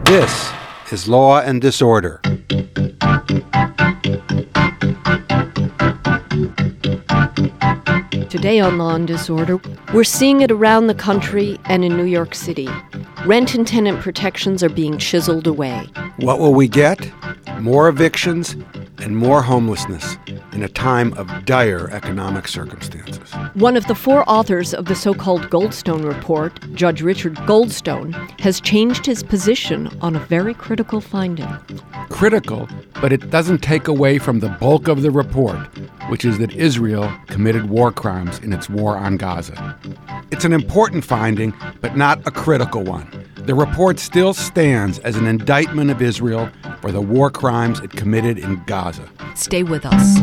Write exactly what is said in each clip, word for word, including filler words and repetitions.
This is Law and Disorder. Today on Law and Disorder, we're seeing it around the country and in New York City. Rent and tenant protections are being chiseled away. What will we get? More evictions and more homelessness in a time of dire economic circumstances. One of the four authors of the so-called Goldstone Report, Judge Richard Goldstone, has changed his position on a very critical finding. Critical, but it doesn't take away from the bulk of the report, which is that Israel committed war crimes in its war on Gaza. It's an important finding, but not a critical one. The report still stands as an indictment of Israel for the war crimes it committed in Gaza. Stay with us.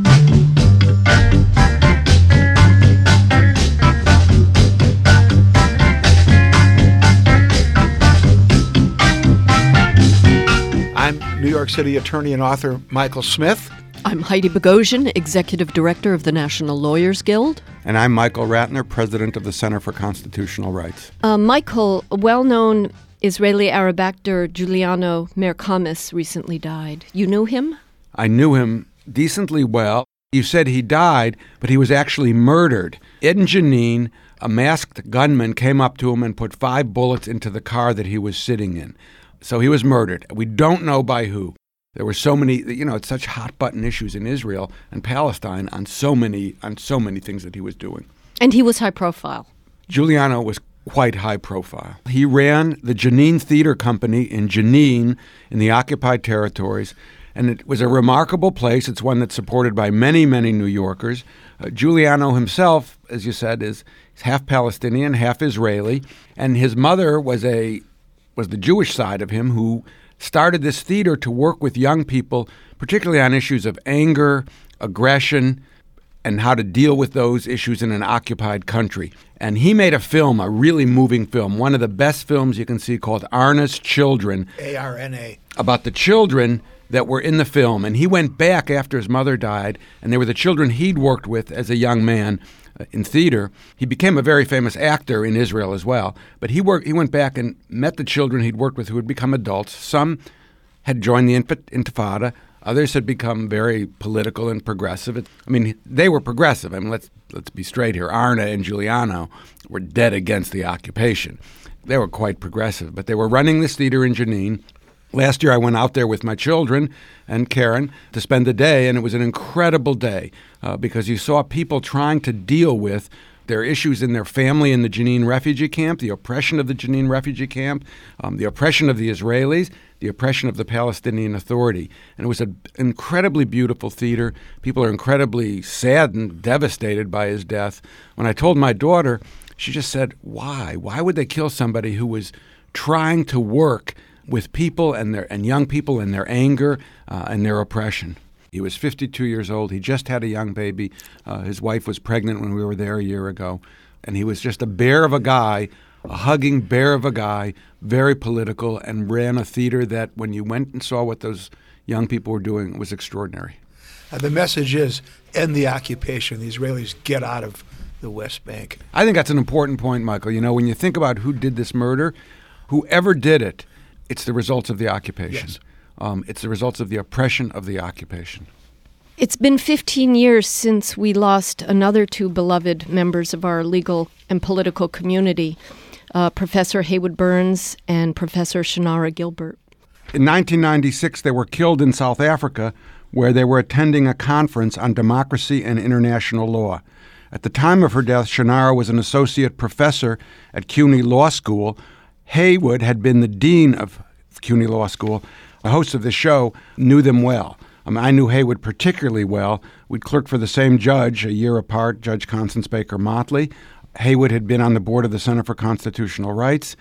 I'm New York City attorney and author Michael Smith. I'm Heidi Bogosian, Executive Director of the National Lawyers Guild. And I'm Michael Ratner, President of the Center for Constitutional Rights. Uh, Michael, a well-known Israeli Arab actor Giuliano Merkamis recently died. You knew him? I knew him decently well. You said he died, but he was actually murdered. In Jenin, a masked gunman came up to him and put five bullets into the car that he was sitting in. So he was murdered. We don't know by who. There were so many, you know, it's such hot-button issues in Israel and Palestine on so many on so many things that he was doing. And he was high profile. Giuliano was quite high profile. He ran the Jenin Theater Company in Jenin in the occupied territories, and it was a remarkable place. It's one that's supported by many, many New Yorkers. Uh, Giuliano himself, as you said, is half Palestinian, half Israeli, and his mother was a was the Jewish side of him who started this theater to work with young people, particularly on issues of anger, aggression, and how to deal with those issues in an occupied country. And he made a film, a really moving film, one of the best films you can see, called Arna's Children. A R N A. About the children that were in the film. And he went back after his mother died, and they were the children he'd worked with as a young man uh, in theater. He became a very famous actor in Israel as well. But he worked. He went back and met the children he'd worked with who had become adults. Some had joined the Intifada. Others had become very political and progressive. It, I mean, they were progressive. I mean, let's let's be straight here. Arna and Giuliano were dead against the occupation. They were quite progressive, but they were running this theater in Jenin. Last year, I went out there with my children and Karen to spend the day, and it was an incredible day uh, because you saw people trying to deal with their issues in their family in the Jenin refugee camp, the oppression of the Jenin refugee camp, um, the oppression of the Israelis, the oppression of the Palestinian Authority. And it was an incredibly beautiful theater. People are incredibly saddened, devastated by his death. When I told my daughter, she just said, why? Why would they kill somebody who was trying to work with people and their and young people and their anger uh, and their oppression? He was fifty-two years old. He just had a young baby. Uh, his wife was pregnant when we were there a year ago. And he was just a bear of a guy, a hugging bear of a guy, very political, and ran a theater that when you went and saw what those young people were doing was extraordinary. Uh, the message is end the occupation. The Israelis get out of the West Bank. I think that's an important point, Michael. You know, when you think about who did this murder, whoever did it, it's the results of the occupation. Yes. Um, it's the results of the oppression of the occupation. It's been fifteen years since we lost another two beloved members of our legal and political community, uh, Professor Haywood Burns and Professor Shannara Gilbert. In nineteen ninety-six, they were killed in South Africa, where they were attending a conference on democracy and international law. At the time of her death, Shannara was an associate professor at CUNY Law School. Haywood had been the dean of CUNY Law School. The host of the show knew them well. Um, I knew Haywood particularly well. We'd clerked for the same judge a year apart, Judge Constance Baker Motley. Haywood had been on the board of the Center for Constitutional Rights.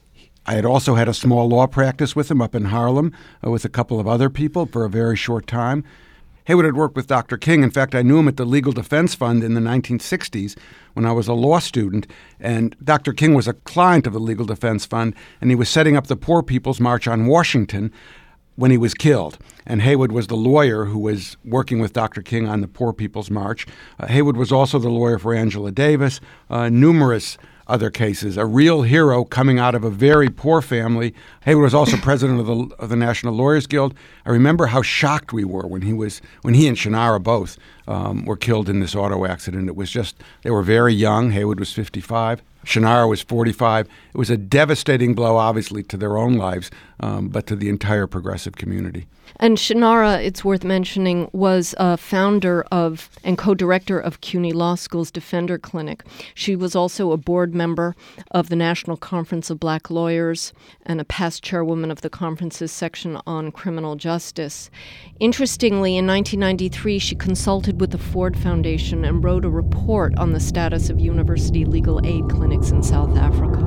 I had also had a small law practice with him up in Harlem uh, with a couple of other people for a very short time. Haywood had worked with Doctor King. In fact, I knew him at the Legal Defense Fund in the nineteen sixties when I was a law student. And Doctor King was a client of the Legal Defense Fund, and he was setting up the Poor People's March on Washington when he was killed. And Haywood was the lawyer who was working with Doctor King on the Poor People's March. Uh, Haywood was also the lawyer for Angela Davis. Uh, numerous other cases. A real hero coming out of a very poor family. Haywood was also president of the of the National Lawyers Guild. I remember how shocked we were when he was when he and Shannara both um, were killed in this auto accident. It was just they were very young. Haywood was fifty-five. Shannara was forty-five. It was a devastating blow, obviously, to their own lives, um, but to the entire progressive community. And Shannara, it's worth mentioning, was a founder of and co-director of CUNY Law School's Defender Clinic. She was also a board member of the National Conference of Black Lawyers and a past chairwoman of the conference's section on criminal justice. Interestingly, in nineteen ninety-three, she consulted with the Ford Foundation and wrote a report on the status of university legal aid clinics in South Africa.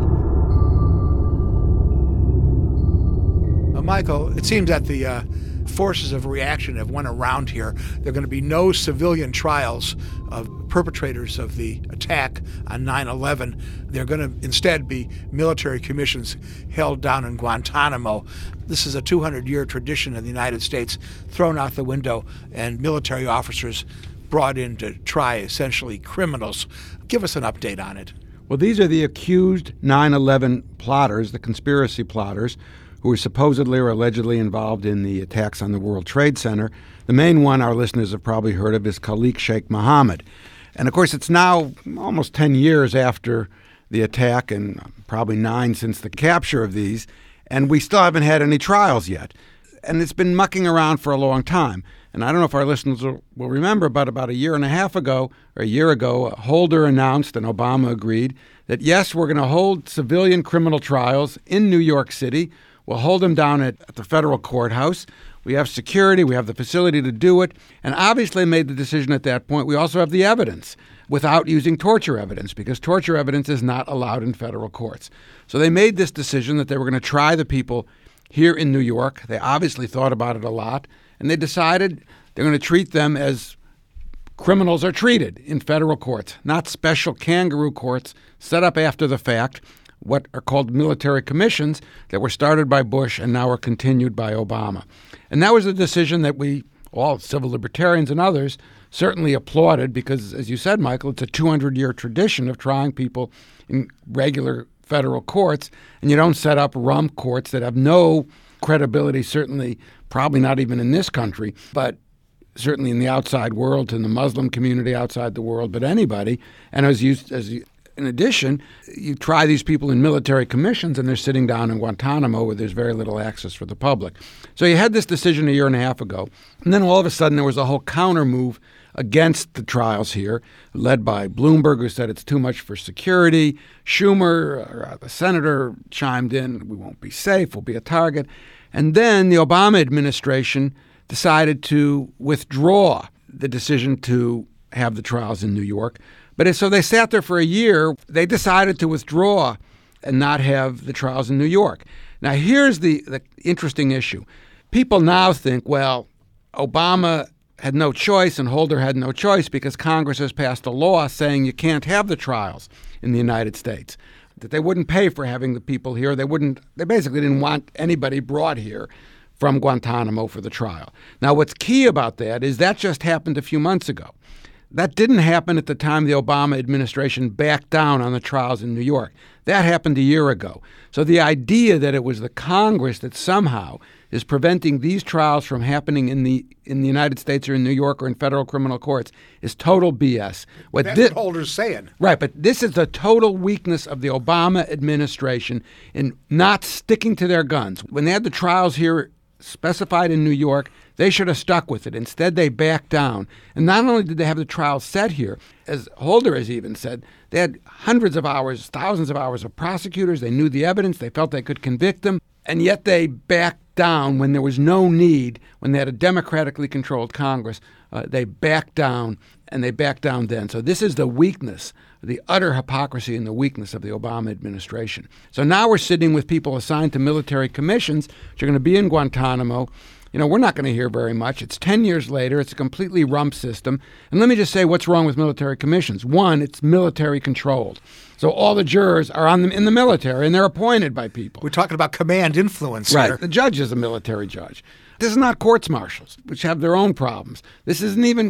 Uh, Michael, it seems that the uh, forces of reaction have went around here. There are going to be no civilian trials of perpetrators of the attack on nine eleven. They're going to instead be military commissions held down in Guantanamo. This is a two hundred year tradition in the United States thrown out the window, and military officers brought in to try essentially criminals. Give us an update on it. Well, these are the accused nine eleven plotters, the conspiracy plotters, who were supposedly or allegedly involved in the attacks on the World Trade Center. The main one our listeners have probably heard of is Khalid Sheikh Mohammed. And, of course, it's now almost ten years after the attack and probably nine since the capture of these, and we still haven't had any trials yet. And it's been mucking around for a long time. And I don't know if our listeners will, will remember, but about a year and a half ago, or a year ago, Holder announced, and Obama agreed, that, yes, we're going to hold civilian criminal trials in New York City. We'll hold them down at, at the federal courthouse. We have security. We have the facility to do it. And obviously made the decision at that point. We also have the evidence without using torture evidence, because torture evidence is not allowed in federal courts. So they made this decision that they were going to try the people here in New York. They obviously thought about it a lot. And they decided they're going to treat them as criminals are treated in federal courts, not special kangaroo courts set up after the fact, what are called military commissions that were started by Bush and now are continued by Obama. And that was a decision that we, all civil libertarians and others, certainly applauded because, as you said, Michael, it's a two hundred year tradition of trying people in regular federal courts, and you don't set up rump courts that have no credibility, certainly probably not even in this country, but certainly in the outside world, in the Muslim community outside the world, but anybody. And as you, as you In addition, you try these people in military commissions, and they're sitting down in Guantanamo where there's very little access for the public. So you had this decision a year and a half ago, and then all of a sudden there was a whole counter move against the trials here, led by Bloomberg, who said it's too much for security. Schumer, uh, the senator, chimed in, we won't be safe, we'll be a target. And then the Obama administration decided to withdraw the decision to have the trials in New York. But so they sat there for a year. They decided to withdraw and not have the trials in New York. Now, here's the, the interesting issue. People now think, well, Obama had no choice and Holder had no choice because Congress has passed a law saying you can't have the trials in the United States, that they wouldn't pay for having the people here. They wouldn't. They basically didn't want anybody brought here from Guantanamo for the trial. Now, what's key about that is that just happened a few months ago. That didn't happen at the time the Obama administration backed down on the trials in New York. That happened a year ago. So the idea that it was the Congress that somehow is preventing these trials from happening in the in the United States or in New York or in federal criminal courts is total B S. What That's this, what Holder's saying. Right, but this is the total weakness of the Obama administration in not sticking to their guns. When they had the trials here specified in New York, they should have stuck with it. Instead, they backed down. And not only did they have the trials set here, as Holder has even said, they had hundreds of hours, thousands of hours of prosecutors. They knew the evidence. They felt they could convict them. And yet they backed down when there was no need, when they had a democratically controlled Congress. Uh, they backed down, and they backed down then. So this is the weakness, the utter hypocrisy and the weakness of the Obama administration. So now we're sitting with people assigned to military commissions, which are going to be in Guantanamo. You know, we're not going to hear very much. It's ten years later. It's a completely rump system. And let me just say what's wrong with military commissions. One, it's military controlled. So all the jurors are on them in the military, and they're appointed by people. We're talking about command influence right. here. The judge is a military judge. This is not courts martials, which have their own problems. This isn't even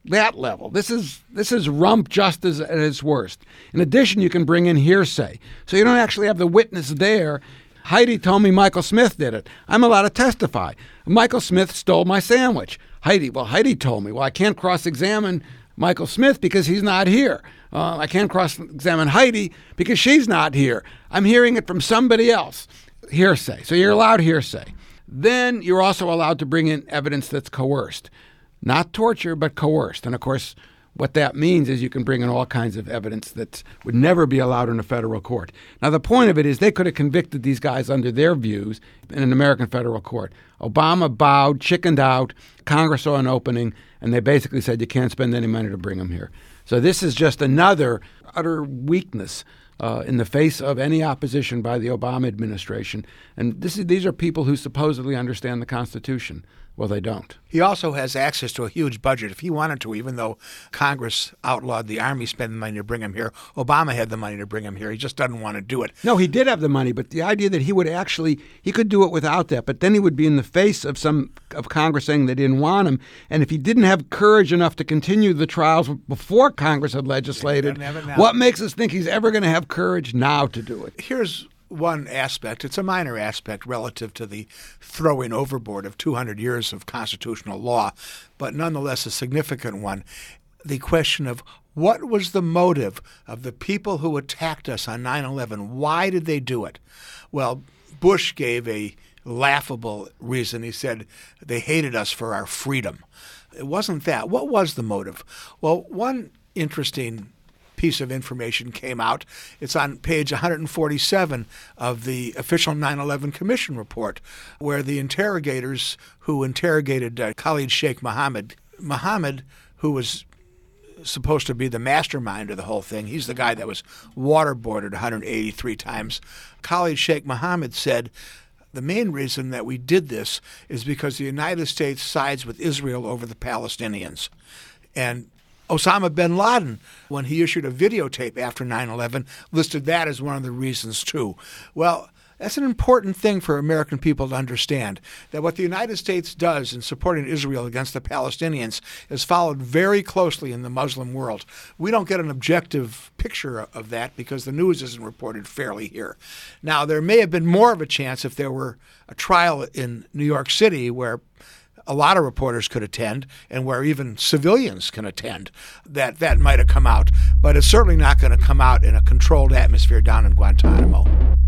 that level. This is this is rump just as at its worst. In addition, you can bring in hearsay. So you don't actually have the witness there. Heidi told me Michael Smith did it. I'm allowed to testify. Michael Smith stole my sandwich. Heidi, well, Heidi told me. Well, I can't cross-examine Michael Smith because he's not here. Uh, I can't cross-examine Heidi because she's not here. I'm hearing it from somebody else. Hearsay. So you're allowed hearsay. Then you're also allowed to bring in evidence that's coerced. Not torture, but coerced. And, of course, what that means is you can bring in all kinds of evidence that would never be allowed in a federal court. Now, the point of it is they could have convicted these guys under their views in an American federal court. Obama bowed, chickened out, Congress saw an opening, and they basically said you can't spend any money to bring them here. So this is just another utter weakness uh, in the face of any opposition by the Obama administration. And this is, these are people who supposedly understand the Constitution. Well, they don't. He also has access to a huge budget. If he wanted to, even though Congress outlawed the Army spending money to bring him here, Obama had the money to bring him here. He just doesn't want to do it. No, he did have the money, but the idea that he would actually, he could do it without that, but then he would be in the face of some of Congress saying they didn't want him. And if he didn't have courage enough to continue the trials before Congress had legislated, what makes us think he's ever going to have courage now to do it? Here's one aspect. It's a minor aspect relative to the throwing overboard of two hundred years of constitutional law, but nonetheless a significant one. The question of what was the motive of the people who attacked us on nine eleven? Why did they do it? Well, Bush gave a laughable reason. He said they hated us for our freedom. It wasn't that. What was the motive? Well, one interesting piece of information came out. It's on page one forty-seven of the official nine eleven Commission report, where the interrogators who interrogated uh, Khalid Sheikh Mohammed, Mohammed, who was supposed to be the mastermind of the whole thing, he's the guy that was waterboarded one hundred eighty-three times. Khalid Sheikh Mohammed said, the main reason that we did this is because the United States sides with Israel over the Palestinians. And Osama bin Laden, when he issued a videotape after nine eleven, listed that as one of the reasons, too. Well, that's an important thing for American people to understand, that what the United States does in supporting Israel against the Palestinians is followed very closely in the Muslim world. We don't get an objective picture of that because the news isn't reported fairly here. Now, there may have been more of a chance if there were a trial in New York City where a lot of reporters could attend and where even civilians can attend, that that might have come out. But it's certainly not going to come out in a controlled atmosphere down in Guantanamo.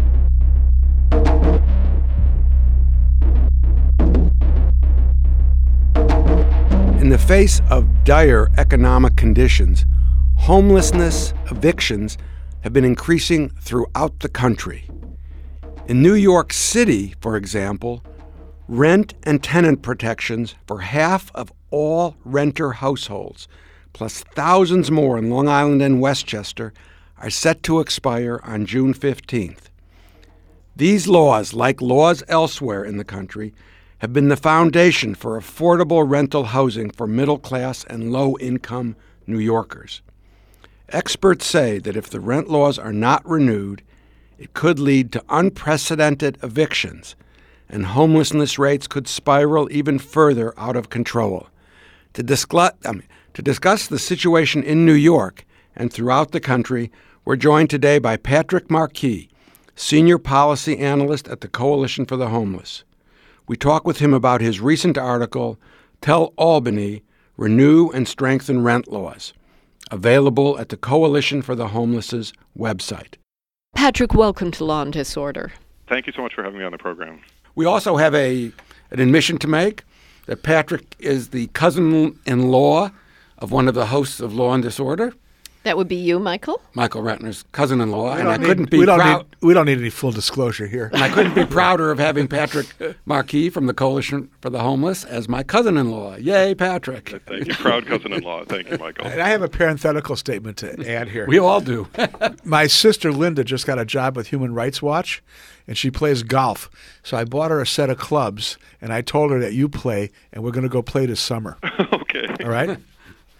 In the face of dire economic conditions, homelessness, evictions have been increasing throughout the country. In New York City, for example, rent and tenant protections for half of all renter households, plus thousands more in Long Island and Westchester, are set to expire on June fifteenth. These laws, like laws elsewhere in the country, have been the foundation for affordable rental housing for middle-class and low-income New Yorkers. Experts say that if the rent laws are not renewed, it could lead to unprecedented evictions, and homelessness rates could spiral even further out of control. To discuss, I mean, to discuss the situation in New York and throughout the country, we're joined today by Patrick Markey, Senior Policy Analyst at the Coalition for the Homeless. We talk with him about his recent article, Tell Albany, Renew and Strengthen Rent Laws, available at the Coalition for the Homeless's website. Patrick, welcome to Law and Disorder. Thank you so much for having me on the program. We also have a an admission to make that Patrick is the cousin-in-law of one of the hosts of Law and Disorder. That would be you, Michael? Michael Ratner's cousin-in-law, and I need, couldn't be we don't proud. Need, we don't need any full disclosure here. And I couldn't be prouder of having Patrick Markey from the Coalition for the Homeless as my cousin-in-law. Yay, Patrick! Thank you, proud cousin-in-law. Thank you, Michael. And I have a parenthetical statement to add here. We all do. My sister Linda just got a job with Human Rights Watch, and she plays golf. So I bought her a set of clubs, and I told her that you play, and we're going to go play this summer. Okay. All right?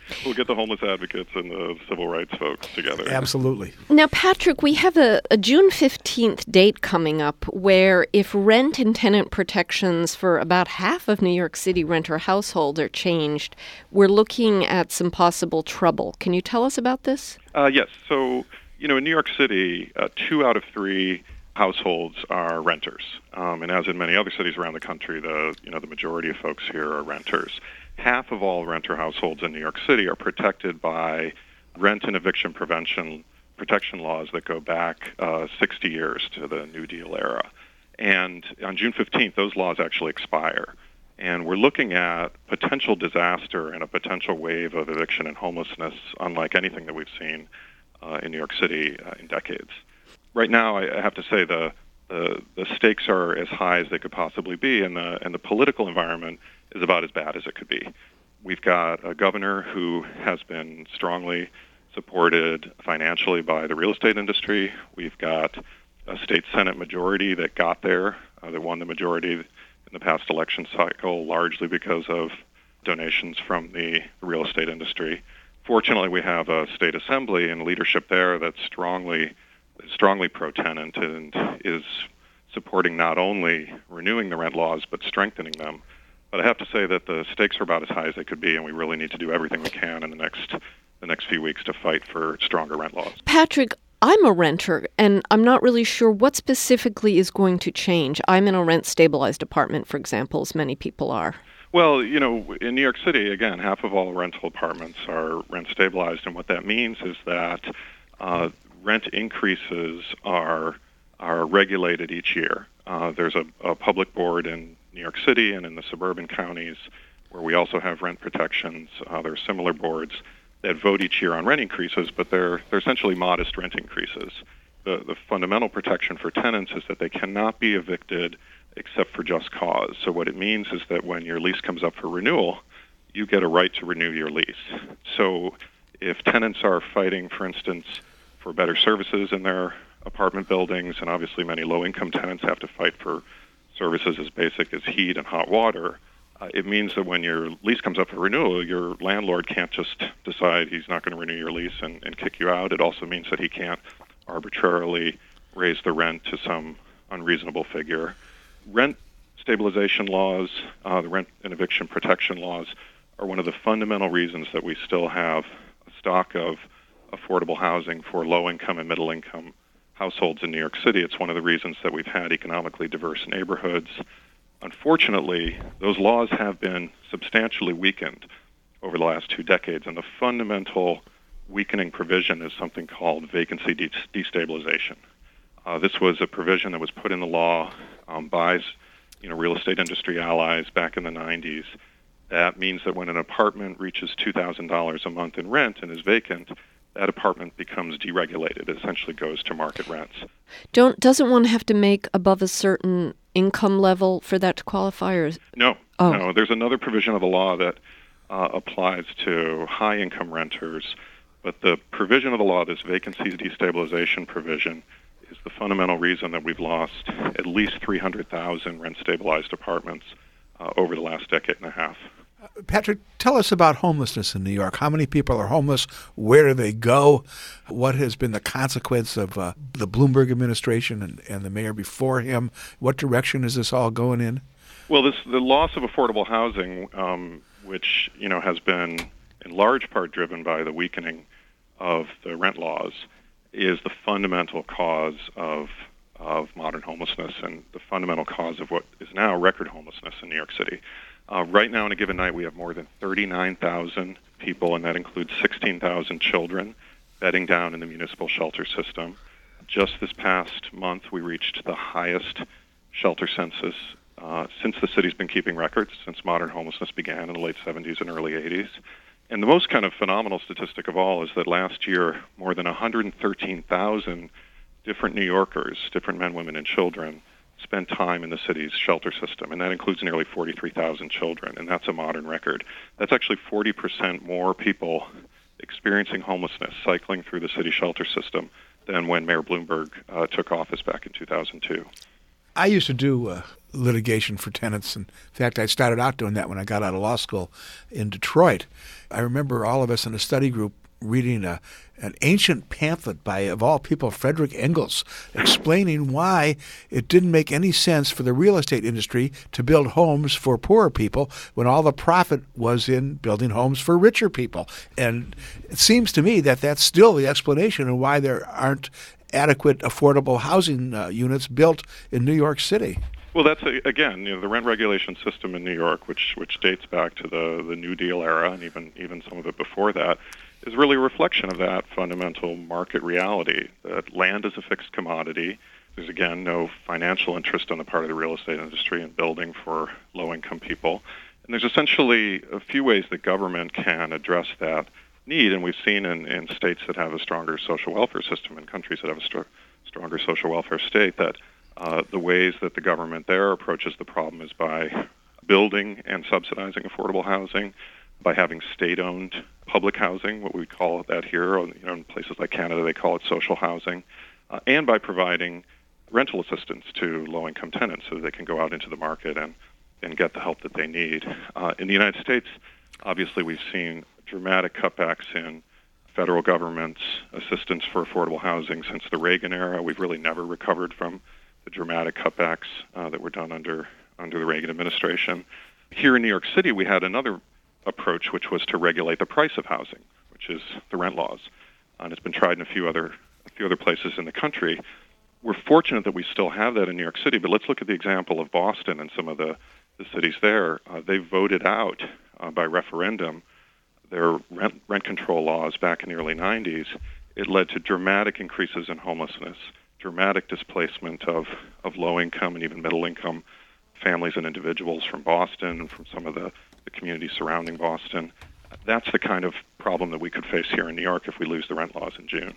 we'll get the homeless advocates and the civil rights folks together. Absolutely. Now, Patrick, we have a, a June fifteenth date coming up where if rent and tenant protections for about half of New York City renter households are changed, we're looking at some possible trouble. Can you tell us about this? Uh, yes. So, you know, in New York City, uh, two out of three households are renters. Um, and as in many other cities around the country, the you know the majority of folks here are renters. Half of all renter households in New York City are protected by rent and eviction prevention protection laws that go back uh, sixty years to the New Deal era. And on June fifteenth, those laws actually expire. And we're looking at potential disaster and a potential wave of eviction and homelessness unlike anything that we've seen uh, in New York City uh, in decades. Right now, I have to say the, the the stakes are as high as they could possibly be, and the and the political environment is about as bad as it could be. We've got a governor who has been strongly supported financially by the real estate industry. We've got a state Senate majority that got there, uh, that won the majority in the past election cycle, largely because of donations from the real estate industry. Fortunately, we have a state assembly and leadership there that's strongly strongly pro-tenant and is supporting not only renewing the rent laws but strengthening them. But I have to say that the stakes are about as high as they could be, and we really need to do everything we can in the next the next few weeks to fight for stronger rent laws. Patrick, I'm a renter, and I'm not really sure what specifically is going to change. I'm in a rent-stabilized apartment, for example, as many people are. Well, you know, in New York City, again, half of all rental apartments are rent-stabilized, and what that means is that uh, rent increases are are regulated each year. Uh, there's a, a public board in New York City and in the suburban counties where we also have rent protections. Uh, there are similar boards that vote each year on rent increases, but they're they're essentially modest rent increases. The the fundamental protection for tenants is that they cannot be evicted except for just cause. So what it means is that when your lease comes up for renewal, you get a right to renew your lease. So if tenants are fighting, for instance, for better services in their apartment buildings, and obviously many low-income tenants have to fight for services as basic as heat and hot water, uh, it means that when your lease comes up for renewal, your landlord can't just decide he's not going to renew your lease and, and kick you out. It also means that he can't arbitrarily raise the rent to some unreasonable figure. Rent stabilization laws, uh, the rent and eviction protection laws, are one of the fundamental reasons that we still have a stock of affordable housing for low-income and middle-income households in New York City. It's one of the reasons that we've had economically diverse neighborhoods. Unfortunately, those laws have been substantially weakened over the last two decades, and the fundamental weakening provision is something called vacancy de- destabilization. Uh, this was a provision that was put in the law um, by you know, real estate industry allies back in the nineties. That means that when an apartment reaches two thousand dollars a month in rent and is vacant, that apartment becomes deregulated. It essentially goes to market rents. Don't doesn't one have to make above a certain income level for that to qualify? Or... No, oh. no. There's another provision of the law that uh, applies to high-income renters, but the provision of the law, this vacancy destabilization provision, is the fundamental reason that we've lost at least three hundred thousand rent-stabilized apartments uh, over the last decade and a half. Patrick, tell us about homelessness in New York. How many people are homeless? Where do they go? What has been the consequence of uh, the Bloomberg administration and, and the mayor before him? What direction is this all going in? Well, this the loss of affordable housing, um, which you know has been in large part driven by the weakening of the rent laws, is the fundamental cause of of modern homelessness and the fundamental cause of what is now record homelessness in New York City. Uh, right now, in a given night, we have more than thirty-nine thousand people, and that includes sixteen thousand children bedding down in the municipal shelter system. Just this past month, we reached the highest shelter census uh, since the city's been keeping records, since modern homelessness began in the late seventies and early eighties. And the most kind of phenomenal statistic of all is that last year, more than one hundred thirteen thousand different New Yorkers, different men, women, and children, spent time in the city's shelter system, and that includes nearly forty-three thousand children, and that's a modern record. That's actually forty percent more people experiencing homelessness cycling through the city shelter system than when Mayor Bloomberg uh, took office back in two thousand two. I used to do uh, litigation for tenants. In fact, I started out doing that when I got out of law school in Detroit. I remember all of us in a study group reading a, an ancient pamphlet by, of all people, Frederick Engels, explaining why it didn't make any sense for the real estate industry to build homes for poorer people when all the profit was in building homes for richer people. And it seems to me that that's still the explanation of why there aren't adequate affordable housing uh, units built in New York City. Well, that's, a, again, you know, the rent regulation system in New York, which which dates back to the, the New Deal era and even, even some of it before that, is really a reflection of that fundamental market reality, that land is a fixed commodity. There's, again, no financial interest on the part of the real estate industry in building for low-income people. And there's essentially a few ways that government can address that need, and we've seen in, in states that have a stronger social welfare system, in countries that have a str- stronger social welfare state, that uh, the ways that the government there approaches the problem is by building and subsidizing affordable housing, by having state-owned public housing, what we call that here, you know, in places like Canada they call it social housing, uh, and by providing rental assistance to low-income tenants so that they can go out into the market and, and get the help that they need. Uh, in the United States, obviously we've seen dramatic cutbacks in federal government's assistance for affordable housing since the Reagan era. We've really never recovered from the dramatic cutbacks uh, that were done under under the Reagan administration. Here in New York City, we had another approach, which was to regulate the price of housing, which is the rent laws. And it's been tried in a few other a few other places in the country. We're fortunate that we still have that in New York City, but let's look at the example of Boston and some of the, the cities there. Uh, they voted out uh, by referendum their rent, rent control laws back in the early nineties. It led to dramatic increases in homelessness, dramatic displacement of, of low-income and even middle-income families and individuals from Boston and from some of the, the communities surrounding Boston. That's the kind of problem that we could face here in New York if we lose the rent laws in June.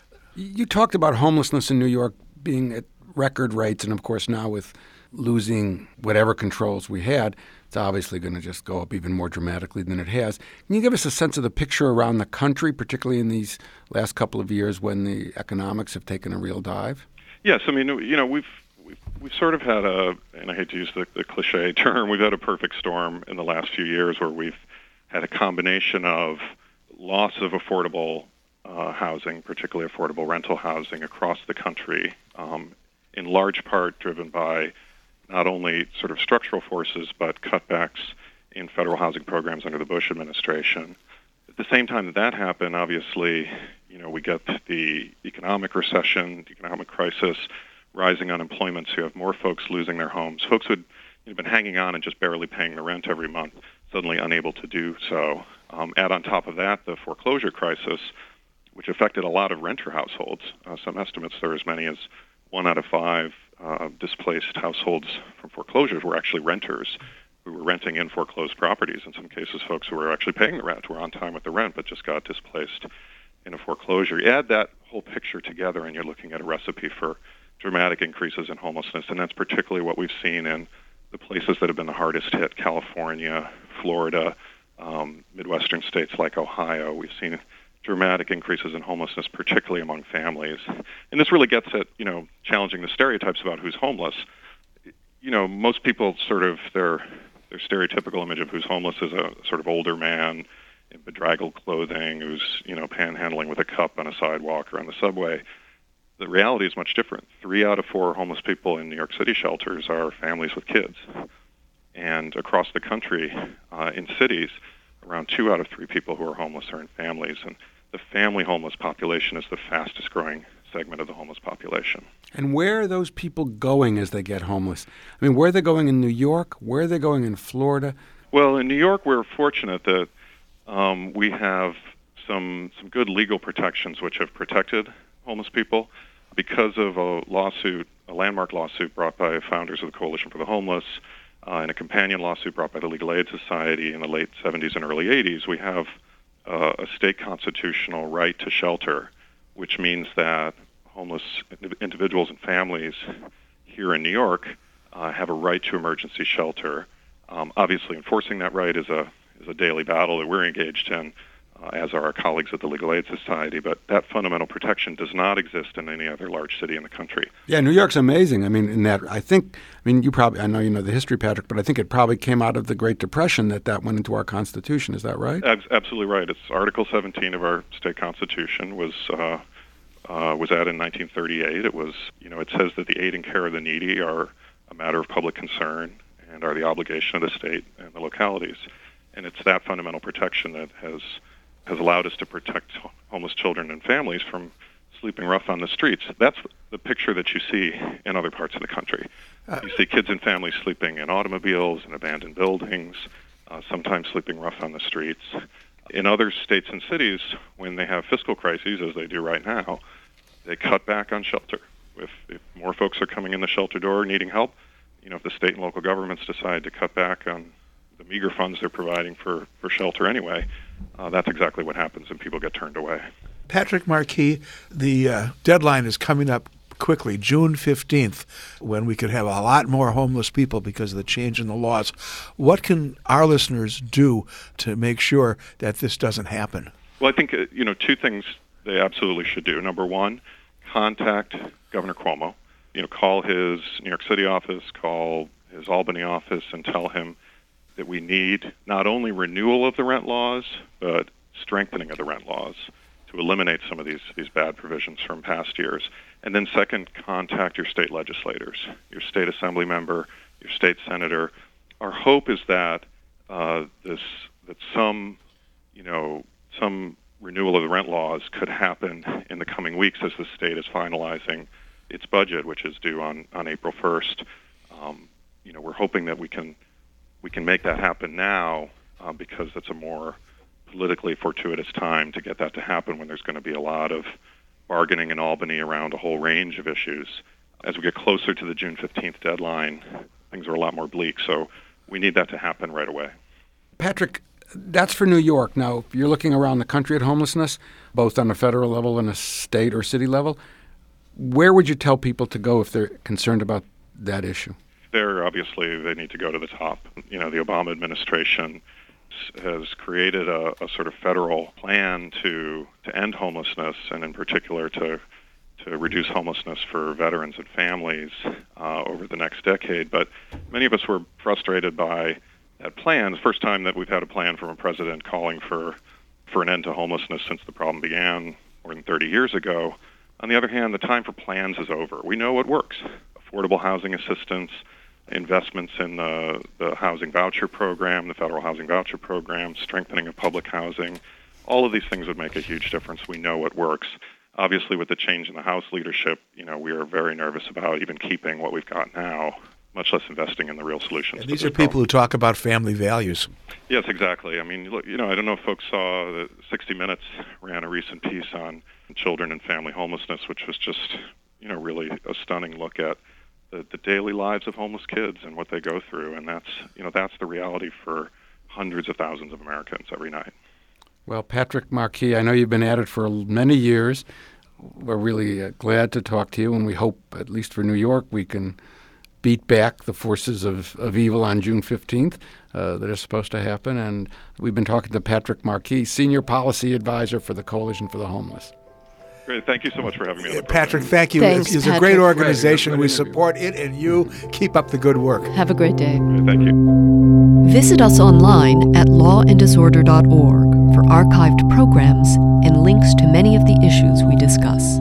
You talked about homelessness in New York being at record rates, and of course now with losing whatever controls we had, it's obviously going to just go up even more dramatically than it has. Can you give us a sense of the picture around the country, particularly in these last couple of years when the economics have taken a real dive? Yes, I mean, you know, we've we've, we've sort of had a, and I hate to use the, the cliche term, we've had a perfect storm in the last few years where we've had a combination of loss of affordable uh, housing, particularly affordable rental housing across the country, um, in large part driven by not only sort of structural forces, but cutbacks in federal housing programs under the Bush administration. At the same time that that happened, obviously, you know, we get the economic recession, the economic crisis, rising unemployment, so you have more folks losing their homes. Folks who had you know, been hanging on and just barely paying the rent every month, suddenly unable to do so. Um, add on top of that the foreclosure crisis, which affected a lot of renter households. Uh, some estimates there are as many as one out of five uh, displaced households from foreclosures were actually renters who were renting in foreclosed properties. In some cases, folks who were actually paying the rent were on time with the rent but just got displaced in a foreclosure. You add that whole picture together and you're looking at a recipe for dramatic increases in homelessness, and that's particularly what we've seen in the places that have been the hardest hit, California, Florida, um, Midwestern states like Ohio. We've seen dramatic increases in homelessness, particularly among families. And this really gets at, you know, challenging the stereotypes about who's homeless. You know, most people sort of, their their stereotypical image of who's homeless is a sort of older man in bedraggled clothing who's, you know, panhandling with a cup on a sidewalk or on the subway. The reality is much different. Three out of four homeless people in New York City shelters are families with kids. And across the country, uh, in cities, around two out of three people who are homeless are in families. And the family homeless population is the fastest growing segment of the homeless population. And where are those people going as they get homeless? I mean, where are they going in New York? Where are they going in Florida? Well, in New York, we're fortunate that um, we have some some good legal protections which have protected homeless people because of a lawsuit, a landmark lawsuit brought by founders of the Coalition for the Homeless uh, and a companion lawsuit brought by the Legal Aid Society in the late seventies and early eighties. We have uh, a state constitutional right to shelter, which means that homeless individuals and families here in New York uh, have a right to emergency shelter. Um, obviously, enforcing that right is a is a daily battle that we're engaged in uh, as are our colleagues at the Legal Aid Society. But that fundamental protection does not exist in any other large city in the country. Yeah, New York's amazing. I mean, in that, I think, I mean, you probably, I know you know the history, Patrick, but I think it probably came out of the Great Depression that that went into our Constitution. Is that right? Ab- absolutely right. It's Article seventeen of our state Constitution was uh, uh, was added in nineteen thirty-eight. It was, you know, it says that the aid and care of the needy are a matter of public concern and are the obligation of the state and the localities. And it's that fundamental protection that has has allowed us to protect homeless children and families from sleeping rough on the streets. That's the picture that you see in other parts of the country. Uh, you see kids and families sleeping in automobiles and abandoned buildings, uh, sometimes sleeping rough on the streets. In other states and cities, when they have fiscal crises, as they do right now, they cut back on shelter. If, if more folks are coming in the shelter door needing help, you know, if the state and local governments decide to cut back on the meager funds they're providing for, for shelter anyway, uh, that's exactly what happens, and people get turned away. Patrick Markey, the uh, deadline is coming up quickly, June fifteenth, when we could have a lot more homeless people because of the change in the laws. What can our listeners do to make sure that this doesn't happen? Well, I think, uh, you know, two things they absolutely should do. Number one, contact Governor Cuomo. You know, call his New York City office, call his Albany office, and tell him that we need not only renewal of the rent laws, but strengthening of the rent laws to eliminate some of these, these bad provisions from past years. And then second, contact your state legislators, your state assembly member, your state senator. Our hope is that uh, this that some, you know, some renewal of the rent laws could happen in the coming weeks as the state is finalizing its budget, which is due on, on April first. Um, you know, we're hoping that we can we can make that happen now uh, because it's a more politically fortuitous time to get that to happen when there's going to be a lot of bargaining in Albany around a whole range of issues. As we get closer to the June fifteenth deadline, things are a lot more bleak, so we need that to happen right away. Patrick, that's for New York. Now, if you're looking around the country at homelessness, both on a federal level and a state or city level, where would you tell people to go if they're concerned about that issue? There, obviously, they need to go to the top. You know, the Obama administration has created a, a sort of federal plan to to end homelessness, and in particular to to reduce homelessness for veterans and families uh, over the next decade. But many of us were frustrated by that plan. The first time that we've had a plan from a president calling for for an end to homelessness since the problem began more than thirty years ago. On the other hand, the time for plans is over. We know what works. Affordable housing assistance, investments in the, the housing voucher program, the federal housing voucher program, strengthening of public housing. All of these things would make a huge difference. We know what works. Obviously, with the change in the House leadership, you know, we are very nervous about even keeping what we've got now, much less investing in the real solutions. And these are people who talk about family values. Yes, exactly. I mean, look, you know, I don't know if folks saw that sixty minutes ran a recent piece on children and family homelessness, which was just, you know, really a stunning look at the, the daily lives of homeless kids and what they go through. And that's, you know, that's the reality for hundreds of thousands of Americans every night. Well, Patrick Markey, I know you've been at it for many years. We're really uh, glad to talk to you, and we hope, at least for New York, we can beat back the forces of, of evil on June fifteenth uh, that are supposed to happen. And we've been talking to Patrick Markey, Senior Policy Advisor for the Coalition for the Homeless. Great. Thank you so much for having me on the Patrick, program. thank you. Thanks, it's, it's a great organization. We support it, and you keep up the good work. Have a great day. Great, thank you. Visit us online at law and disorder dot org for archived programs and links to many of the issues we discuss.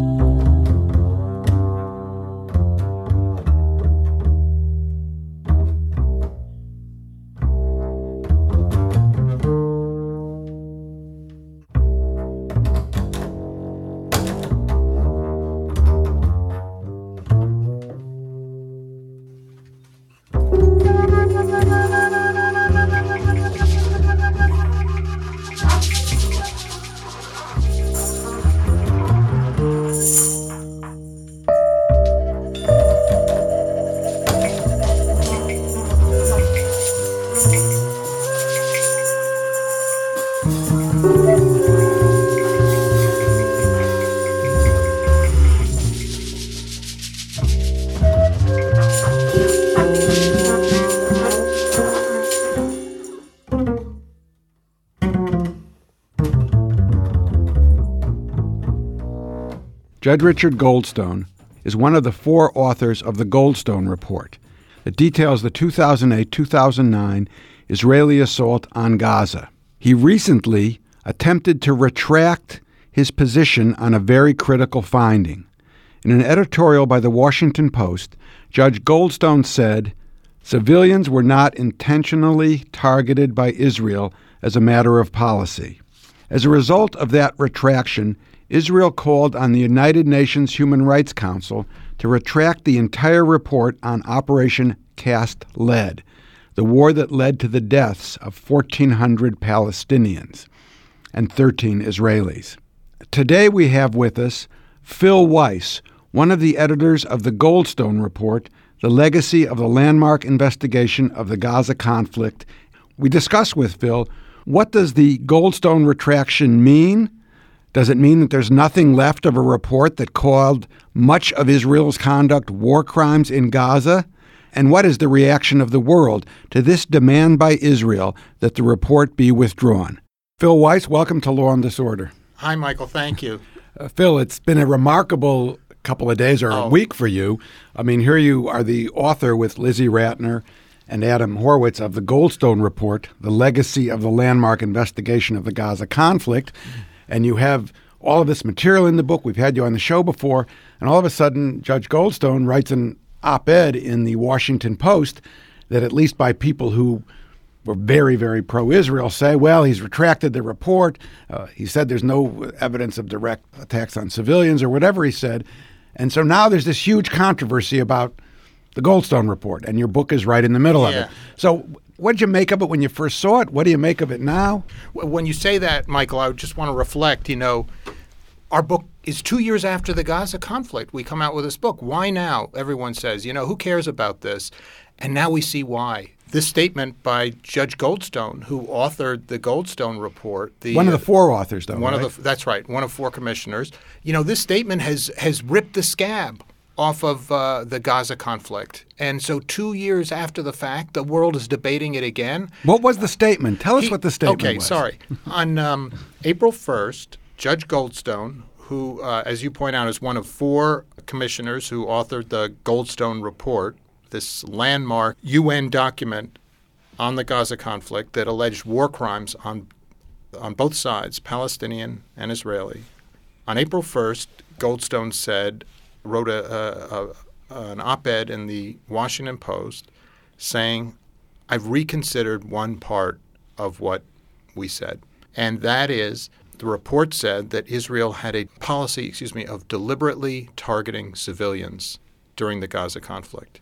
Judge Richard Goldstone is one of the four authors of the Goldstone Report that details the two thousand eight to two thousand nine Israeli assault on Gaza. He recently attempted to retract his position on a very critical finding. In an editorial by the Washington Post, Judge Goldstone said, "Civilians were not intentionally targeted by Israel as a matter of policy." As a result of that retraction, Israel called on the United Nations Human Rights Council to retract the entire report on Operation Cast Lead, the war that led to the deaths of fourteen hundred Palestinians and thirteen Israelis. Today we have with us Phil Weiss, one of the editors of the Goldstone Report, The Legacy of the Landmark Investigation of the Gaza Conflict. We discuss with Phil, what does the Goldstone retraction mean? Does it mean that there's nothing left of a report that called much of Israel's conduct war crimes in Gaza? And what is the reaction of the world to this demand by Israel that the report be withdrawn? Phil Weiss, welcome to Law and Disorder. Hi, Michael. Thank you. Uh, Phil, it's been a remarkable couple of days or oh. a week for you. I mean, here you are the author with Lizzie Ratner and Adam Horwitz of the Goldstone Report, The Legacy of the Landmark Investigation of the Gaza Conflict. And you have all of this material in the book. We've had you on the show before. And all of a sudden, Judge Goldstone writes an op-ed in the Washington Post that, at least by people who were very, very pro-Israel, say, well, he's retracted the report. Uh, he said there's no evidence of direct attacks on civilians or whatever he said. And so now there's this huge controversy about the Goldstone Report, and your book is right in the middle yeah. of it. So what did you make of it when you first saw it? What do you make of it now? When you say that, Michael, I just want to reflect, you know, our book is two years after the Gaza conflict. We come out with this book. Why now? Everyone says, you know, who cares about this? And now we see why. This statement by Judge Goldstone, who authored the Goldstone Report. The, one of the four authors, though, one right? of the That's right, one of four commissioners. You know, this statement has, has ripped the scab off of uh, the Gaza conflict. And so two years after the fact, the world is debating it again. What was the statement? Tell us he, what the statement okay, was. Okay, sorry. On um, April first, Judge Goldstone, who, uh, as you point out, is one of four commissioners who authored the Goldstone Report, this landmark U N document on the Gaza conflict that alleged war crimes on on both sides, Palestinian and Israeli. On April first, Goldstone said, wrote a, a, a, an op-ed in the Washington Post saying, I've reconsidered one part of what we said, and that is the report said that Israel had a policy, excuse me, of deliberately targeting civilians during the Gaza conflict.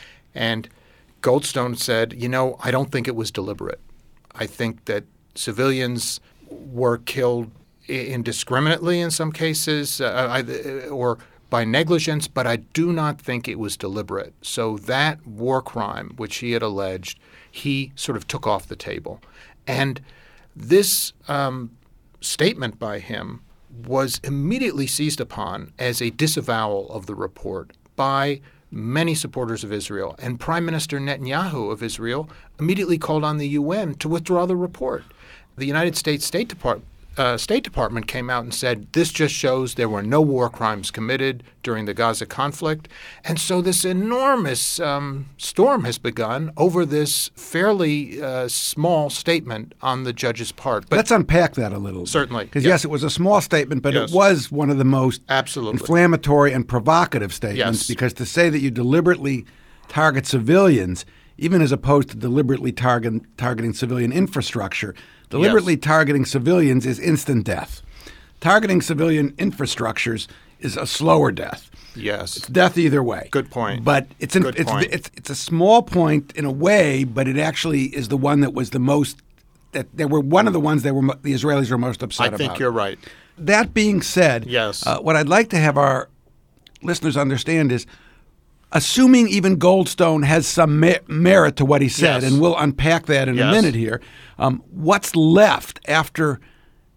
And Goldstone said, you know, I don't think it was deliberate. I think that civilians were killed indiscriminately in some cases, uh, or by negligence, but I do not think it was deliberate. So that war crime, which he had alleged, he sort of took off the table. And this um, statement by him was immediately seized upon as a disavowal of the report by many supporters of Israel. And Prime Minister Netanyahu of Israel immediately called on the U N to withdraw the report. The United States State Department Uh, State Department came out and said this just shows there were no war crimes committed during the Gaza conflict. And so this enormous um, storm has begun over this fairly uh, small statement on the judge's part. But let's unpack that a little. Certainly. Because, yes. yes, it was a small statement, but yes. it was one of the most Absolutely. inflammatory and provocative statements. Yes. Because to say that you deliberately target civilians, even as opposed to deliberately target, targeting civilian infrastructure, deliberately yes. targeting civilians is instant death. Targeting civilian infrastructures is a slower death. Yes. It's death either way. Good point. But it's, an, Good it's, point. it's it's a small point in a way, but it actually is the one that was the most that they were one of the ones that were the Israelis were most upset about. I think about. you're right. That being said, yes. uh, what I'd like to have our listeners understand is, assuming even Goldstone has some mer- merit to what he said, yes. and we'll unpack that in yes. a minute here, um, what's left after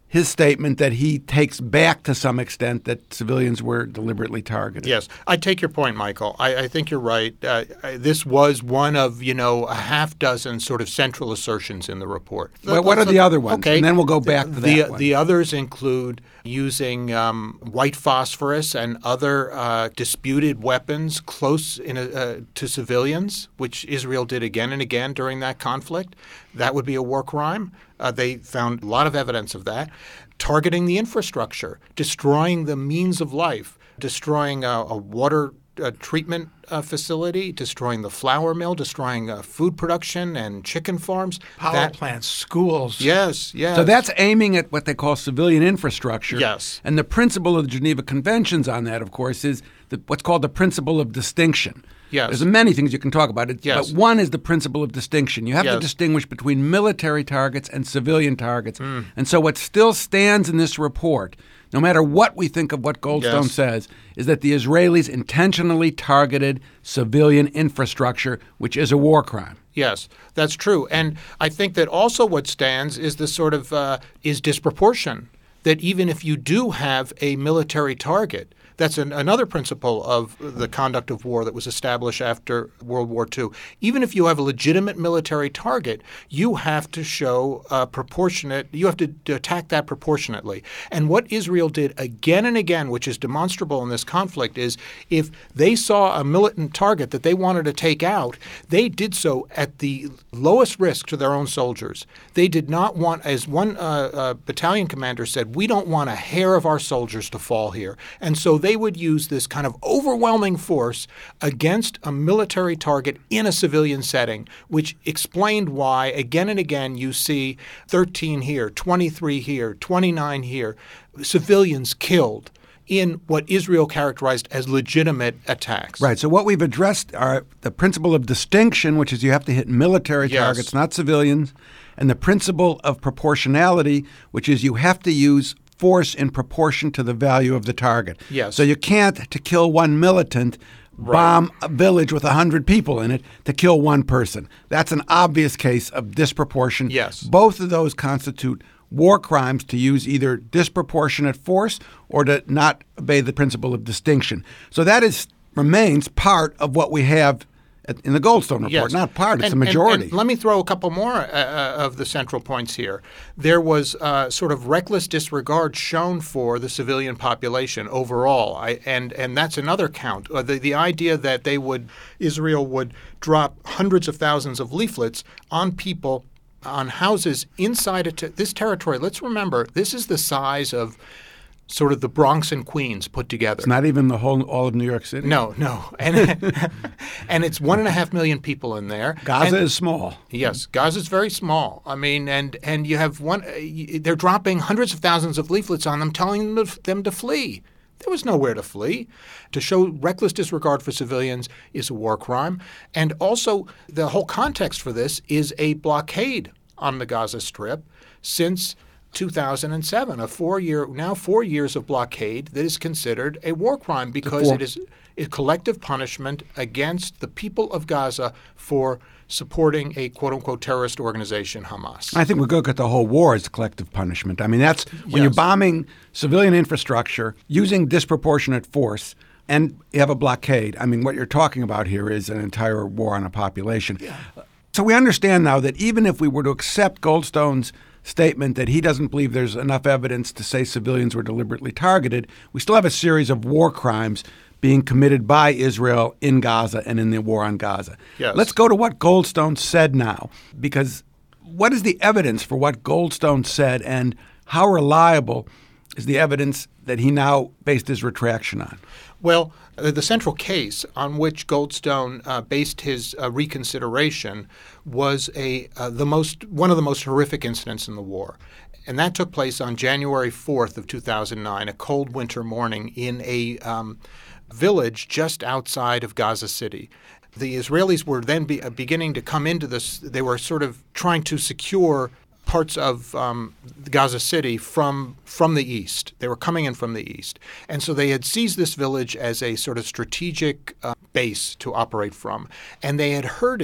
his statement that he takes back to some extent that civilians were deliberately targeted. Yes, I take your point, Michael. I, I think you're right. Uh, I, this was one of, you know, a half dozen sort of central assertions in the report. Well, what are the other ones? Okay. And then we'll go back to the, that one. The others include using um, white phosphorus and other uh, disputed weapons close in a, uh, to civilians, which Israel did again and again during that conflict. That would be a war crime. Uh, they found a lot of evidence of that. Targeting the infrastructure, destroying the means of life, destroying a, a water uh, treatment uh, facility, destroying the flour mill, destroying uh, food production and chicken farms. Power that, plants, schools. Yes, yes. So that's aiming at what they call civilian infrastructure. Yes. And the principle of the Geneva Conventions on that, of course, is the, what's called the principle of distinction. Yes. There's many things you can talk about, it, Yes. but one is the principle of distinction. You have Yes. to distinguish between military targets and civilian targets. Mm. And so what still stands in this report, no matter what we think of what Goldstone Yes. says, is that the Israelis intentionally targeted civilian infrastructure, which is a war crime. Yes, that's true. And I think that also what stands is the sort of uh, is disproportion, that even if you do have a military target, that's an, another principle of the conduct of war that was established after World War Two. Even if you have a legitimate military target, you have to show a proportionate – you have to, to attack that proportionately. And what Israel did again and again, which is demonstrable in this conflict, is if they saw a militant target that they wanted to take out, they did so at the lowest risk to their own soldiers. They did not want – as one uh, uh, battalion commander said, we don't want a hair of our soldiers to fall here. And so they would use this kind of overwhelming force against a military target in a civilian setting, which explained why, again and again, you see thirteen here, twenty-three here, twenty-nine here, civilians killed in what Israel characterized as legitimate attacks. Right. So what we've addressed are the principle of distinction, which is you have to hit military Yes. targets, not civilians, and the principle of proportionality, which is you have to use force in proportion to the value of the target. Yes. So you can't, to kill one militant, bomb a village with one hundred people in it to kill one person. That's an obvious case of disproportion. Yes. Both of those constitute war crimes to use either disproportionate force or to not obey the principle of distinction. So that is remains part of what we have at, in the Goldstone report. Yes. Not part, it's and, a majority. And, and let me throw a couple more uh, of the central points here. There was uh, sort of reckless disregard shown for the civilian population overall, I, and and that's another count. Uh, the the idea that they would Israel would drop hundreds of thousands of leaflets on people, on houses inside a te- this territory. Let's remember, this is the size of sort of the Bronx and Queens put together. It's not even the whole all of New York City. No, no, and and it's one and a half million people in there. Gaza And- is small. Yes, Gaza is very small. I mean, and and you have one. Uh, they're dropping hundreds of thousands of leaflets on them, telling them to, them to flee. There was nowhere to flee. To show reckless disregard for civilians is a war crime, and also the whole context for this is a blockade on the Gaza Strip since two thousand seven, a four-year now four years of blockade that is considered a war crime because four- it is a collective punishment against the people of Gaza for supporting a quote-unquote terrorist organization, Hamas. I think we look at the whole war as collective punishment. I mean, that's when you're Yes. bombing civilian infrastructure using disproportionate force and you have a blockade. I mean, what you're talking about here is an entire war on a population. Yeah. So we understand now that even if we were to accept Goldstone's statement that he doesn't believe there's enough evidence to say civilians were deliberately targeted, we still have a series of war crimes being committed by Israel in Gaza and in the war on Gaza. Yes. Let's go to what Goldstone said now, because what is the evidence for what Goldstone said, and how reliable is the evidence that he now based his retraction on? Well, uh, the central case on which Goldstone uh, based his uh, reconsideration was a uh, the most one of the most horrific incidents in the war. And that took place on January fourth of two thousand nine, a cold winter morning in a um, village just outside of Gaza City. The Israelis were then be, uh, beginning to come into this. They were sort of trying to secure parts of um, Gaza City from from the east. They were coming in from the east. And so they had seized this village as a sort of strategic uh, base to operate from. And they had herded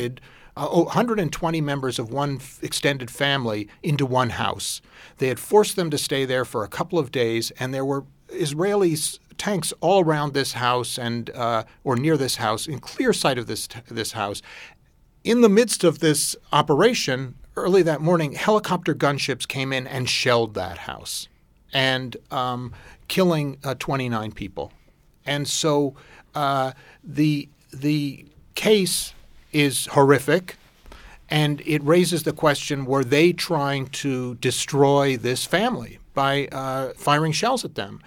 uh, one hundred twenty members of one f- extended family into one house. They had forced them to stay there for a couple of days, and there were Israeli tanks all around this house and uh, or near this house, in clear sight of this t- this house. In the midst of this operation, early that morning, helicopter gunships came in and shelled that house, and um, killing uh, twenty-nine people. And so uh, the the case is horrific, and it raises the question: were they trying to destroy this family by uh, firing shells at them?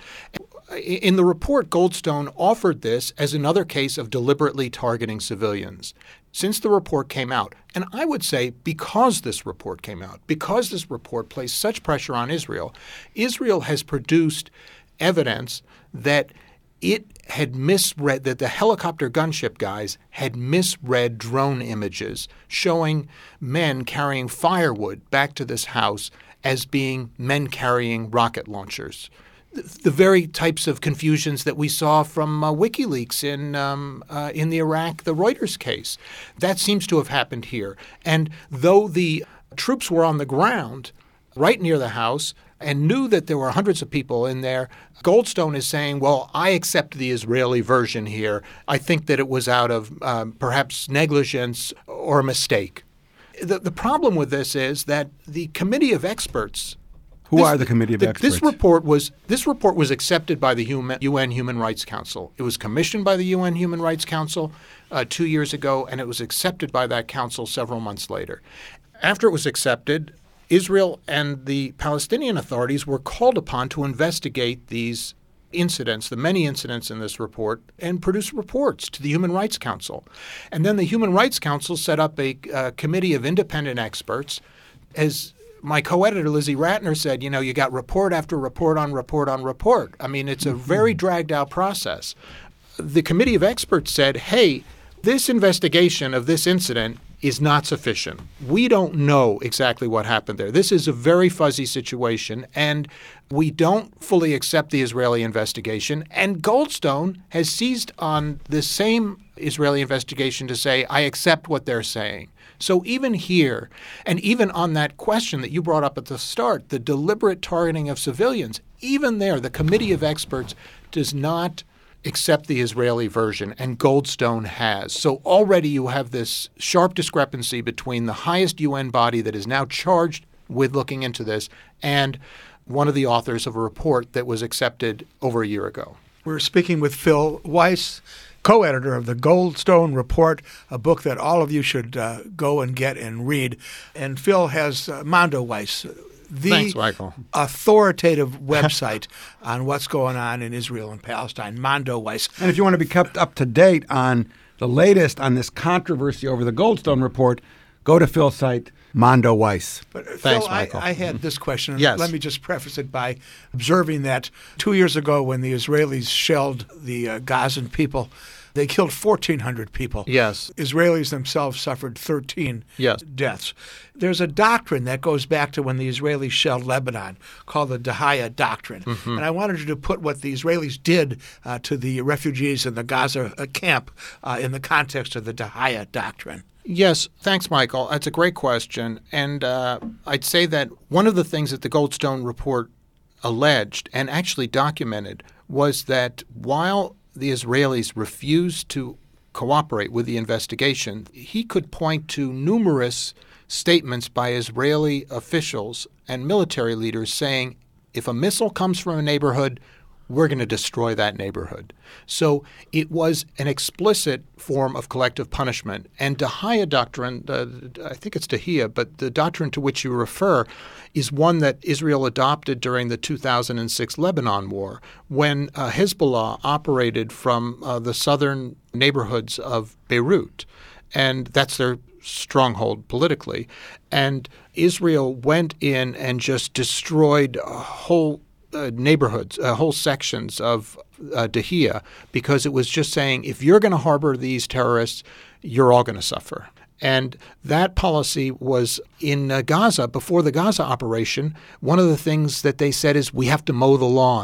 In the report, Goldstone offered this as another case of deliberately targeting civilians. Since the report came out, and I would say because this report came out, because this report placed such pressure on Israel, Israel has produced evidence that it had misread, that the helicopter gunship guys had misread drone images showing men carrying firewood back to this house as being men carrying rocket launchers. The very types of confusions that we saw from uh, WikiLeaks in um, uh, in the Iraq, the Reuters case. That seems to have happened here. And though the troops were on the ground right near the house and knew that there were hundreds of people in there, Goldstone is saying, well, I accept the Israeli version here. I think that it was out of um, perhaps negligence or a mistake. The, the problem with this is that the committee of experts Who This- are the committee of th- experts? This report was this report was accepted by the Human, U N Human Rights Council. It was commissioned by the U N Human Rights Council uh, two years ago, and it was accepted by that council several months later. After it was accepted, Israel and the Palestinian authorities were called upon to investigate these incidents, the many incidents in this report, and produce reports to the Human Rights Council. And then the Human Rights Council set up a uh, committee of independent experts. As my co-editor, Lizzie Ratner, said, you know, you got report after report on report on report. I mean, it's a very dragged-out process. The committee of experts said, hey, this investigation of this incident is not sufficient. We don't know exactly what happened there. This is a very fuzzy situation, and we don't fully accept the Israeli investigation. And Goldstone has seized on the same Israeli investigation to say, I accept what they're saying. So even here, and even on that question that you brought up at the start, the deliberate targeting of civilians, even there, the committee of experts does not accept the Israeli version, and Goldstone has. So already you have this sharp discrepancy between the highest U N body that is now charged with looking into this and one of the authors of a report that was accepted over a year ago. We're speaking with Phil Weiss, co-editor of the Goldstone Report, a book that all of you should uh, go and get and read. And Phil has uh, Mondo Weiss, the Thanks, Michael. authoritative website on what's going on in Israel and Palestine, Mondo Weiss. And if you want to be kept up to date on the latest on this controversy over the Goldstone report, go to Phil's site, Mondo Weiss. But uh, Thanks, Phil, I, Michael. I had this question. Yes. Let me just preface it by observing that two years ago when the Israelis shelled the uh, Gazan people, they killed fourteen hundred people. Yes. Israelis themselves suffered thirteen Yes. deaths. There's a doctrine that goes back to when the Israelis shelled Lebanon called the Dahaya Doctrine. Mm-hmm. And I wanted you to put what the Israelis did uh, to the refugees in the Gaza uh, camp uh, in the context of the Dahaya Doctrine. Yes, thanks, Michael. That's a great question. And uh, I'd say that one of the things that the Goldstone report alleged and actually documented was that while the Israelis refused to cooperate with the investigation, he could point to numerous statements by Israeli officials and military leaders saying, if a missile comes from a neighborhood, we're going to destroy that neighborhood. So it was an explicit form of collective punishment. And Dahaya doctrine, uh, I think it's Dahia, but the doctrine to which you refer is one that Israel adopted during the two thousand six Lebanon war when uh, Hezbollah operated from uh, the southern neighborhoods of Beirut. And that's their stronghold politically. And Israel went in and just destroyed a whole Uh, neighborhoods, uh, whole sections of uh, Dahia, because it was just saying, if you're going to harbor these terrorists, you're all going to suffer. And that policy was in uh, Gaza, before the Gaza operation. One of the things that they said is, we have to mow the lawn.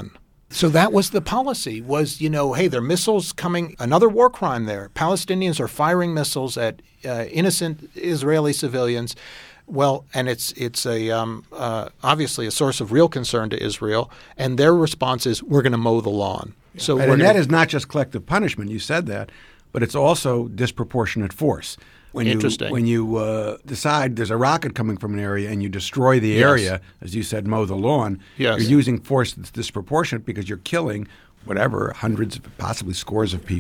So that was the policy, was, you know, hey, there are missiles coming, another war crime there. Palestinians are firing missiles at uh, innocent Israeli civilians. Well, and it's it's a um, uh, obviously a source of real concern to Israel. And their response is, we're going to mow the lawn. Yeah. So and, we're and gonna, that is not just collective punishment. You said that. But it's also disproportionate force. When you, Interesting. When you uh, decide there's a rocket coming from an area and you destroy the Yes. area, as you said, mow the lawn, Yes. you're using force that's disproportionate because you're killing whatever, hundreds, possibly scores of people.